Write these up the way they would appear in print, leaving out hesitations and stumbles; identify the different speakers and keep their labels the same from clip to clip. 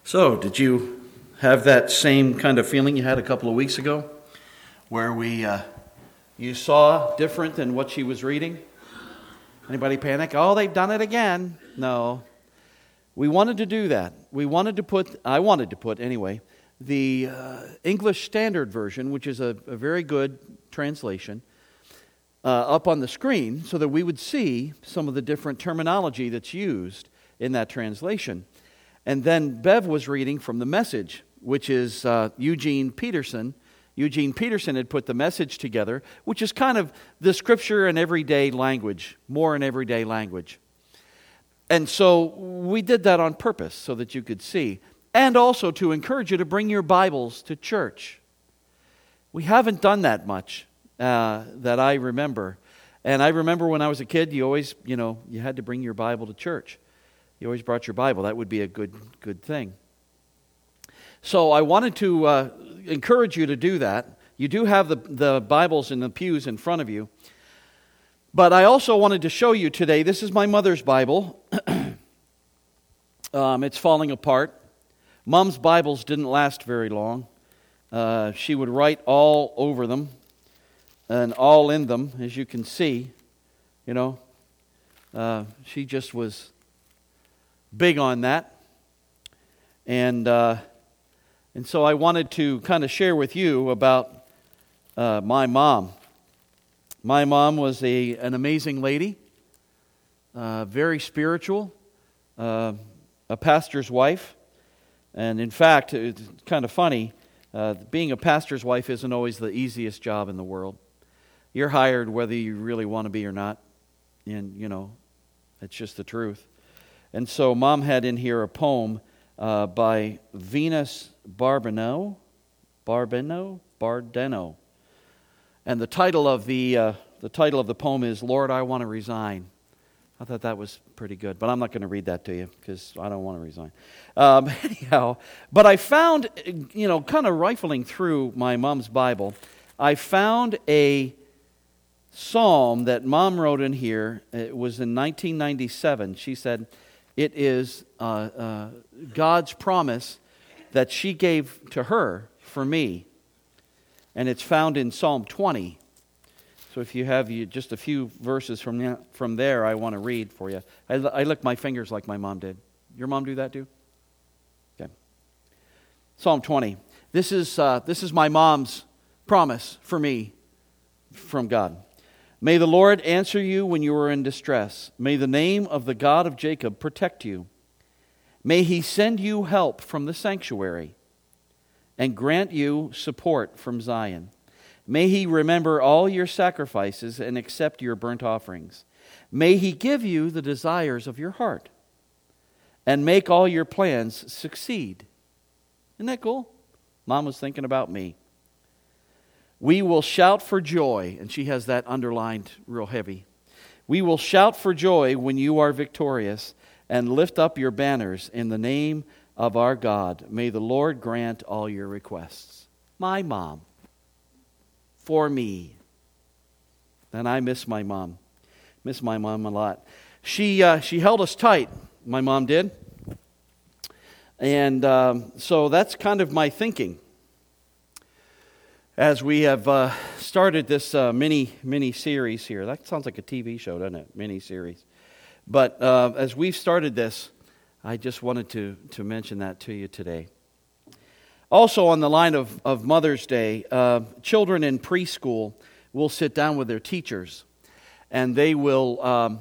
Speaker 1: So, did you have that same kind of feeling you had a couple of weeks ago, where you saw different than what she was reading? Anybody panic? Oh, they've done it again. No. We wanted to do that. I wanted to put anyway, the English Standard Version, which is a very good translation, up on the screen so that we would see some of the different terminology that's used in that translation. And then Bev was reading from the Message, which is Eugene Peterson. Eugene Peterson had put the Message together, which is kind of the scripture in everyday language, more in everyday language. And so we did that on purpose so that you could see, and also to encourage you to bring your Bibles to church. We haven't done that much that I remember. And I remember when I was a kid, you always, you had to bring your Bible to church. You always brought your Bible. That would be a good thing. So I wanted to encourage you to do that. You do have the Bibles in the pews in front of you. But I also wanted to show you today, this is my mother's Bible. It's falling apart. Mom's Bibles didn't last very long. She would write all over them and all in them, as you can see. She just was big on that. And so I wanted to kind of share with you about my mom. My mom was an amazing lady, very spiritual, a pastor's wife. And in fact, it's kind of funny, being a pastor's wife isn't always the easiest job in the world. You're hired whether you really want to be or not. And, it's just the truth. And so Mom had in here a poem by Venus Bardeno. And the title of the poem is "Lord, I Want to Resign." I thought that was pretty good, but I'm not going to read that to you because I don't want to resign. Anyhow, but I found, kind of rifling through my mom's Bible, I found a psalm that Mom wrote in here. It was in 1997. She said it is God's promise that she gave to her for me. And it's found in Psalm 20. So if you have just a few verses from there, I want to read for you. I lick my fingers like my mom did. Your mom do that too? Okay. Psalm 20. This is my mom's promise for me from God. May the Lord answer you when you are in distress. May the name of the God of Jacob protect you. May He send you help from the sanctuary and grant you support from Zion. May He remember all your sacrifices and accept your burnt offerings. May He give you the desires of your heart and make all your plans succeed. Isn't that cool? Mom was thinking about me. We will shout for joy, and she has that underlined real heavy. We will shout for joy when you are victorious and lift up your banners in the name of our God. May the Lord grant all your requests. My mom. For me. And I miss my mom. Miss my mom a lot. She held us tight, my mom did. And so that's kind of my thinking as we have started this mini series here. That sounds like a TV show, doesn't it? Mini series. But as we've started this, I just wanted to mention that to you today. Also on the line of Mother's Day, children in preschool will sit down with their teachers, and they will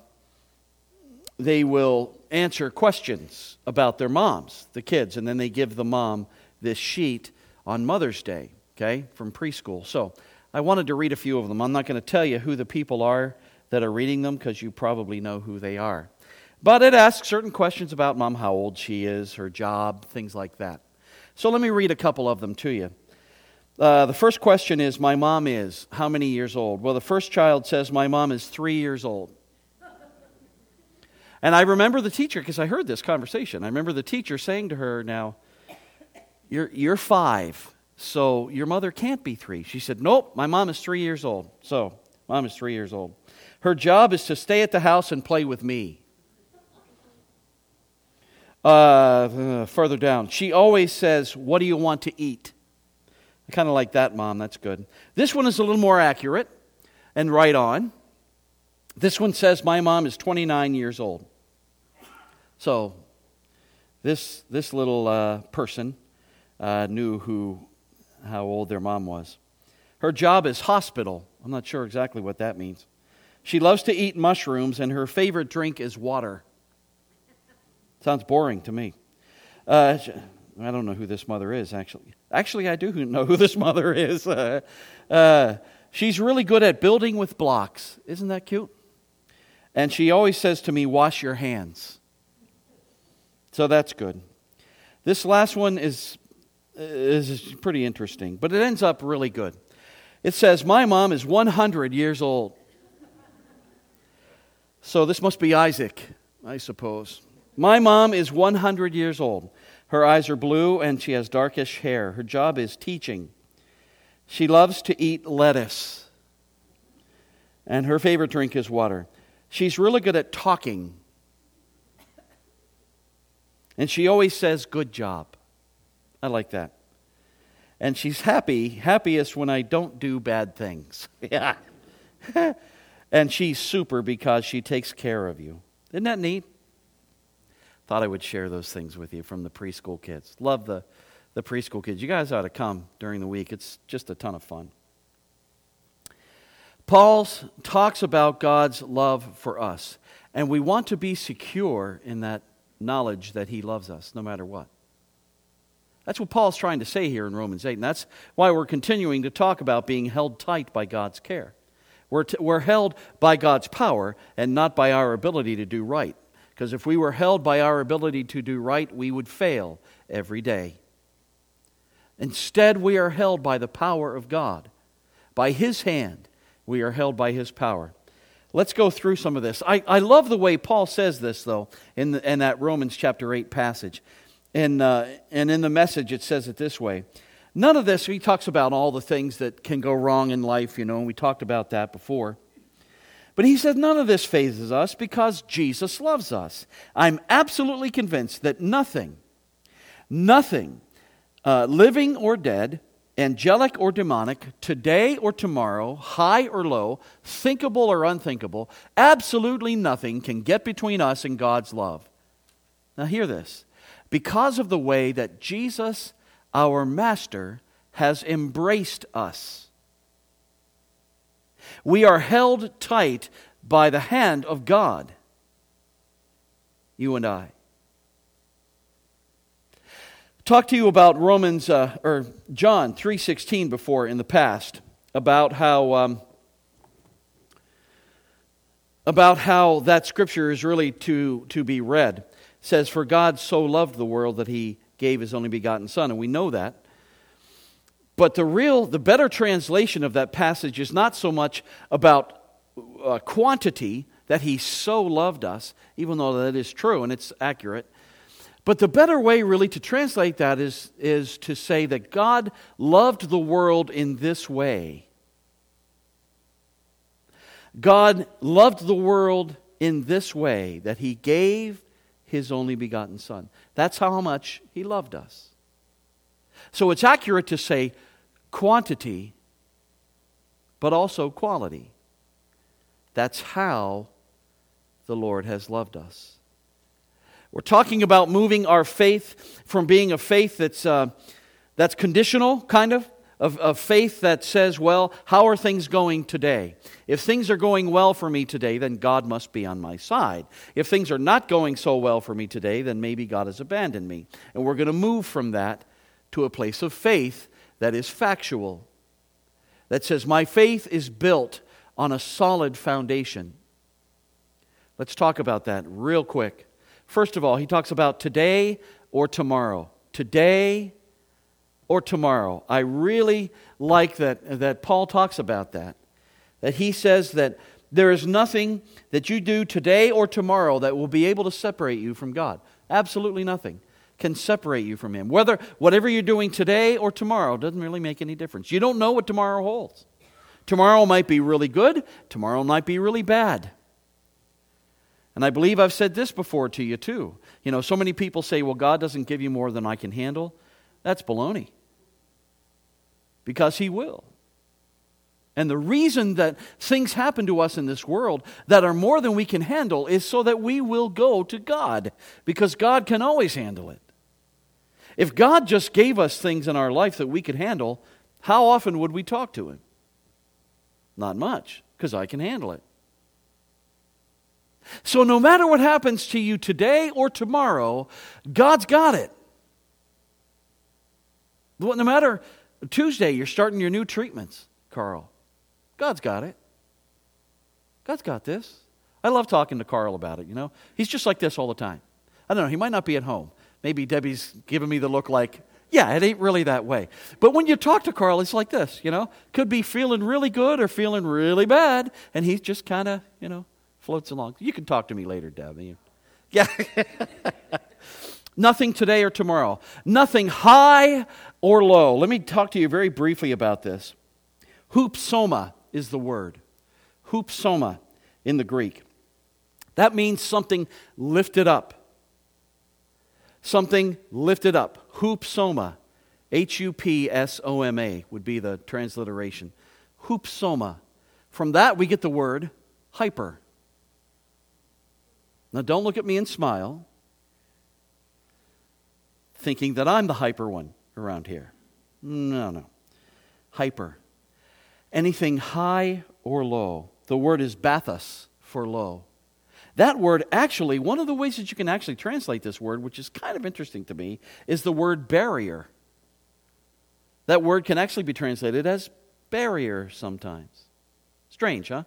Speaker 1: answer questions about their moms, the kids, and then they give the mom this sheet on Mother's Day. Okay, from preschool. So I wanted to read a few of them. I'm not going to tell you who the people are that are reading them because you probably know who they are. But it asks certain questions about Mom, how old she is, her job, things like that. So let me read a couple of them to you. The first question is, my mom is how many years old? Well, the first child says, my mom is 3 years old. And I remember the teacher, because I heard this conversation. I remember the teacher saying to her, now, you're 5. So your mother can't be 3. She said, nope, my mom is 3 years old. So mom is 3 years old. Her job is to stay at the house and play with me. Further down, she always says, "What do you want to eat?" I kind of like that, Mom. That's good. This one is a little more accurate and right on. This one says, "My mom is 29 years old." So this little person knew how old their mom was. Her job is hospital. I'm not sure exactly what that means. She loves to eat mushrooms, and her favorite drink is water. Sounds boring to me. I don't know who this mother is, actually. Actually, I do know who this mother is. She's really good at building with blocks. Isn't that cute? And she always says to me, "Wash your hands." So that's good. This last one is pretty interesting, but it ends up really good. It says, "My mom is 100 years old." So this must be Isaac, I suppose. "My mom is 100 years old. Her eyes are blue and she has darkish hair. Her job is teaching. She loves to eat lettuce. And her favorite drink is water. She's really good at talking. And she always says, 'Good job.'" I like that. "And she's happiest when I don't do bad things." Yeah. "And she's super because she takes care of you." Isn't that neat? Thought I would share those things with you from the preschool kids. Love the preschool kids. You guys ought to come during the week. It's just a ton of fun. Paul talks about God's love for us, and we want to be secure in that knowledge that He loves us no matter what. That's what Paul's trying to say here in Romans 8, and that's why we're continuing to talk about being held tight by God's care. We're held by God's power and not by our ability to do right. Because if we were held by our ability to do right, we would fail every day. Instead, we are held by the power of God. By His hand, we are held by His power. Let's go through some of this. I love the way Paul says this, though, in that Romans chapter 8 passage. And in the Message, it says it this way. None of this, he talks about all the things that can go wrong in life, and we talked about that before. But he says none of this phases us because Jesus loves us. I'm absolutely convinced that nothing, living or dead, angelic or demonic, today or tomorrow, high or low, thinkable or unthinkable, absolutely nothing can get between us and God's love. Now hear this. Because of the way that Jesus, our Master, has embraced us. We are held tight by the hand of God, you and I. Talked to you about John 3:16 before in the past about how that scripture is really to be read. It says, "For God so loved the world that He gave His only begotten Son," and we know that. But the better translation of that passage is not so much about quantity, that He so loved us, even though that is true and it's accurate. But the better way really to translate that is to say that God loved the world in this way. God loved the world in this way, that He gave His only begotten Son. That's how much He loved us. So it's accurate to say quantity, but also quality. That's how the Lord has loved us. We're talking about moving our faith from being a faith that's conditional, kind of faith that says, well, how are things going today? If things are going well for me today, then God must be on my side. If things are not going so well for me today, then maybe God has abandoned me. And we're going to move from that to a place of faith that is factual, that says my faith is built on a solid foundation. Let's talk about that real quick. First of all, he talks about today or tomorrow. Today or tomorrow. I really like that Paul talks about that. That he says that there is nothing that you do today or tomorrow that will be able to separate you from God. Absolutely nothing can separate you from Him. Whatever you're doing today or tomorrow doesn't really make any difference. You don't know what tomorrow holds. Tomorrow might be really good. Tomorrow might be really bad. And I believe I've said this before to you too. So many people say, well, God doesn't give you more than I can handle. That's baloney. Because He will. And the reason that things happen to us in this world that are more than we can handle is so that we will go to God. Because God can always handle it. If God just gave us things in our life that we could handle, how often would we talk to Him? Not much, because I can handle it. So no matter what happens to you today or tomorrow, God's got it. No matter Tuesday, you're starting your new treatments, Carl. God's got it. God's got this. I love talking to Carl about it, He's just like this all the time. I don't know, he might not be at home. Maybe Debbie's giving me the look like, yeah, it ain't really that way. But when you talk to Carl, it's like this, Could be feeling really good or feeling really bad, and he just kind of, floats along. You can talk to me later, Debbie. Yeah. Nothing today or tomorrow. Nothing high or low. Let me talk to you very briefly about this. Hupsoma is the word. Hupsoma in the Greek. That means something lifted up. Something lifted up. Hupsoma. Hupsoma would be the transliteration. Hupsoma. From that we get the word hyper. Now don't look at me and smile, thinking that I'm the hyper one around here. No. Hyper. Anything high or low. The word is bathos for low. That word actually, one of the ways that you can actually translate this word, which is kind of interesting to me, is the word barrier. That word can actually be translated as barrier sometimes. Strange, huh?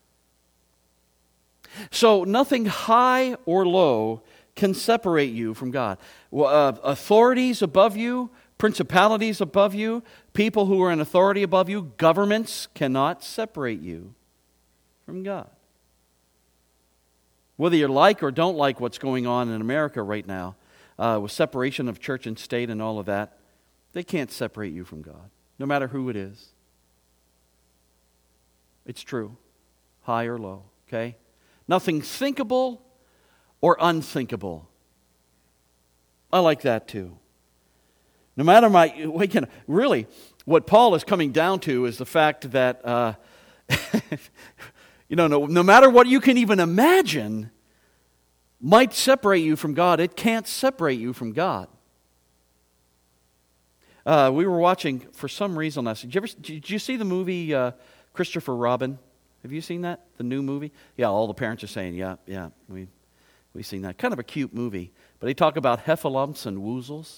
Speaker 1: So nothing high or low can separate you from God. Authorities above you, principalities above you, people who are in authority above you, governments cannot separate you from God. Whether you like or don't like what's going on in America right now, with separation of church and state and all of that, they can't separate you from God, no matter who it is. It's true, high or low, okay? Nothing thinkable or unthinkable. I like that too. No matter really, what Paul is coming down to is the fact that, no matter what you can even imagine might separate you from God, it can't separate you from God. We were watching, for some reason last week, did you see the movie Christopher Robin? Have you seen that? The new movie? Yeah, all the parents are saying, yeah, we've seen that. Kind of a cute movie. But they talk about heffalumps and woozles.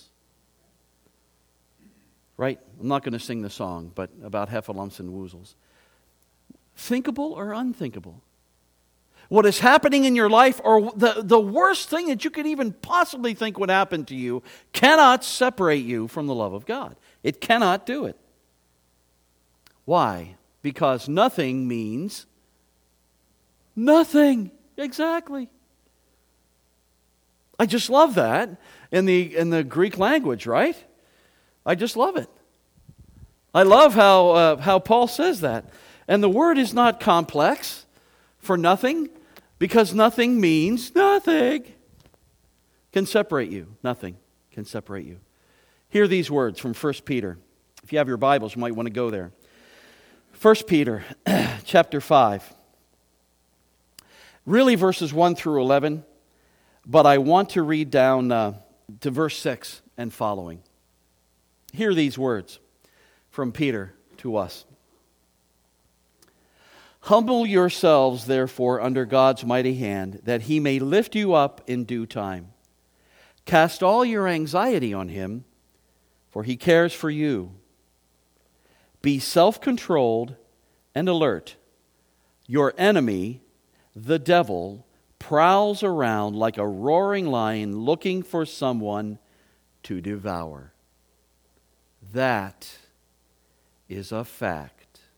Speaker 1: Right? I'm not going to sing the song, but about heffalumps and woozles. Thinkable or unthinkable? What is happening in your life, or the worst thing that you could even possibly think would happen to you, cannot separate you from the love of God. It cannot do it. Why? Because nothing means nothing. Exactly. I just love that in the Greek language, right? I just love it. I love how Paul says that. And the word is not complex for nothing, because nothing means nothing. Can separate you. Nothing can separate you. Hear these words from 1 Peter. If you have your Bibles, you might want to go there. 1 Peter chapter 5. Really verses 1 through 11, but I want to read down to verse 6 and following. Hear these words from Peter to us. Humble yourselves, therefore, under God's mighty hand, that He may lift you up in due time. Cast all your anxiety on Him, for He cares for you. Be self-controlled and alert. Your enemy, the devil, prowls around like a roaring lion looking for someone to devour. That is a fact.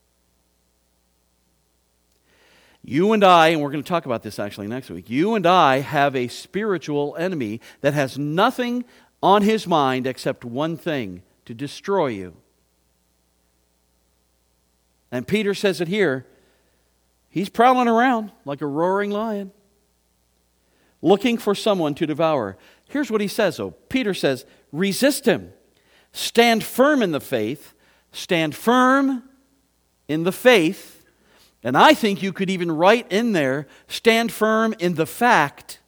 Speaker 1: You and I, and we're going to talk about this actually next week, you and I have a spiritual enemy that has nothing on his mind except one thing: to destroy you. And Peter says it here. He's prowling around like a roaring lion. looking for someone to devour. Here's what he says, though. Peter says, resist him. Stand firm in the faith. Stand firm in the faith. And I think you could even write in there, stand firm in the fact.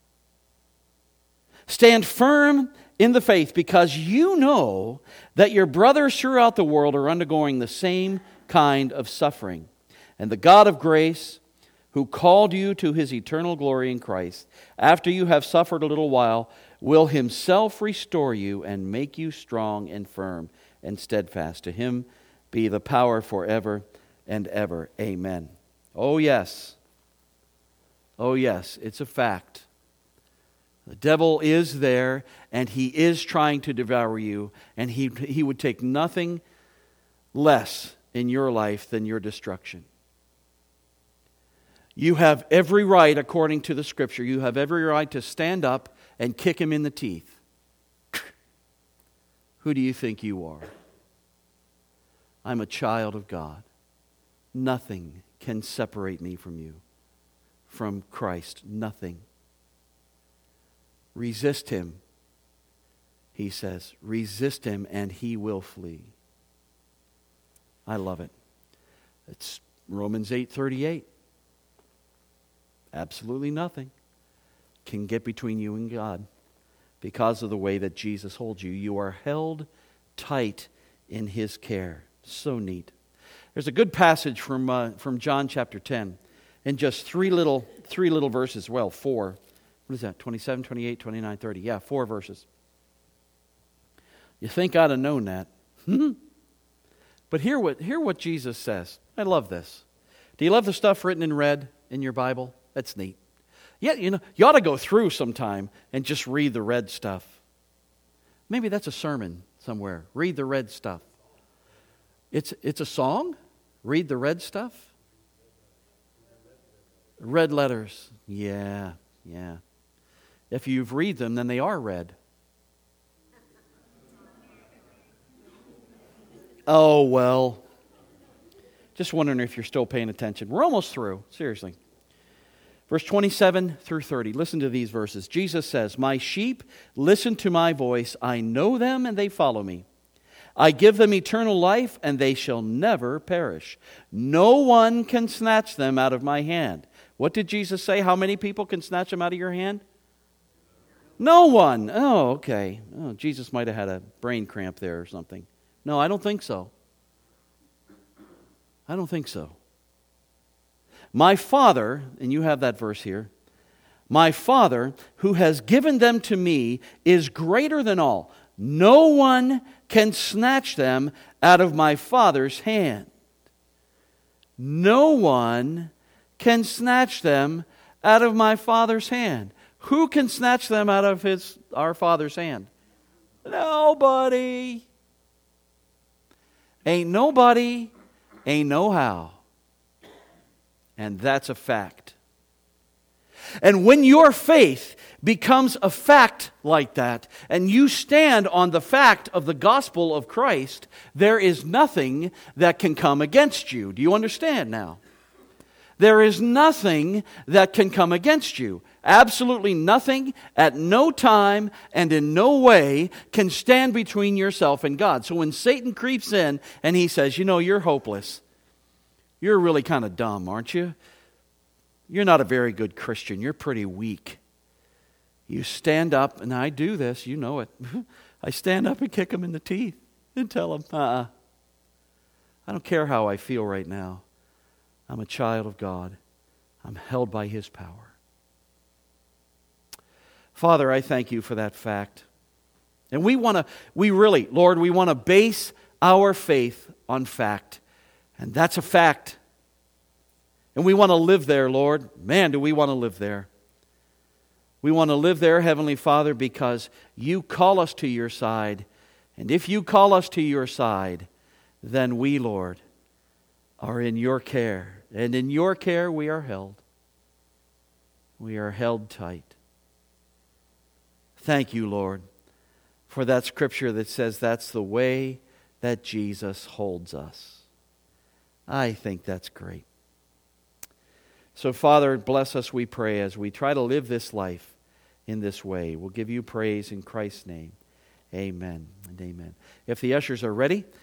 Speaker 1: Stand firm in the faith, because you know that your brothers throughout the world are undergoing the same kind of suffering. And the God of grace, who called you to His eternal glory in Christ, after you have suffered a little while, will Himself restore you and make you strong and firm and steadfast. To Him be the power forever and ever. Amen. Oh yes. Oh yes, it's a fact. The devil is there, and he is trying to devour you, and he would take nothing less in your life than your destruction. You have every right, according to the Scripture, you have every right to stand up and kick him in the teeth. Who do you think you are? I'm a child of God. Nothing can separate me from you, from Christ. Nothing. Resist him, he says. Resist him and he will flee. I love it. It's Romans 8:38. Absolutely nothing can get between you and God because of the way that Jesus holds you. You are held tight in His care. So neat. There's a good passage from John chapter 10, and just three little verses. Well, four. What is that? 27, 28, 29, 30. Yeah, 4 verses. You think I'd have known that. But hear what Jesus says. I love this. Do you love the stuff written in red in your Bible? That's neat. Yeah, you ought to go through sometime and just read the red stuff. Maybe that's a sermon somewhere. Read the red stuff. It's a song? Read the red stuff? Red letters. Yeah. If you read them, then they are red. Oh, well. Just wondering if you're still paying attention. We're almost through. Seriously. Verse 27 through 30. Listen to these verses. Jesus says, "My sheep listen to my voice. I know them and they follow me. I give them eternal life and they shall never perish. No one can snatch them out of my hand." What did Jesus say? How many people can snatch them out of your hand? No one. Oh, okay. Oh, Jesus might have had a brain cramp there or something. No, I don't think so. I don't think so. My Father, and you have that verse here, my Father who has given them to me is greater than all. No one can snatch them out of my Father's hand. No one can snatch them out of my Father's hand. Who can snatch them out of our Father's hand? Nobody. Ain't nobody, ain't no how. And that's a fact. And when your faith becomes a fact like that, and you stand on the fact of the gospel of Christ, there is nothing that can come against you. Do you understand now? There is nothing that can come against you. Absolutely nothing, at no time and in no way can stand between yourself and God. So when Satan creeps in and he says, you're hopeless. You're really kind of dumb, aren't you? You're not a very good Christian. You're pretty weak. You stand up, and I do this, you know it. I stand up and kick him in the teeth and tell him, I don't care how I feel right now. I'm a child of God. I'm held by His power. Father, I thank You for that fact. And Lord, we want to base our faith on fact. And that's a fact. And we want to live there, Lord. Man, do we want to live there. We want to live there, Heavenly Father, because You call us to Your side. And if You call us to Your side, then we, Lord, are in Your care. And in Your care we are held. We are held tight. Thank You, Lord, for that scripture that says that's the way that Jesus holds us. I think that's great. So, Father, bless us, we pray, as we try to live this life in this way. We'll give you praise in Christ's name. Amen and amen. If the ushers are ready,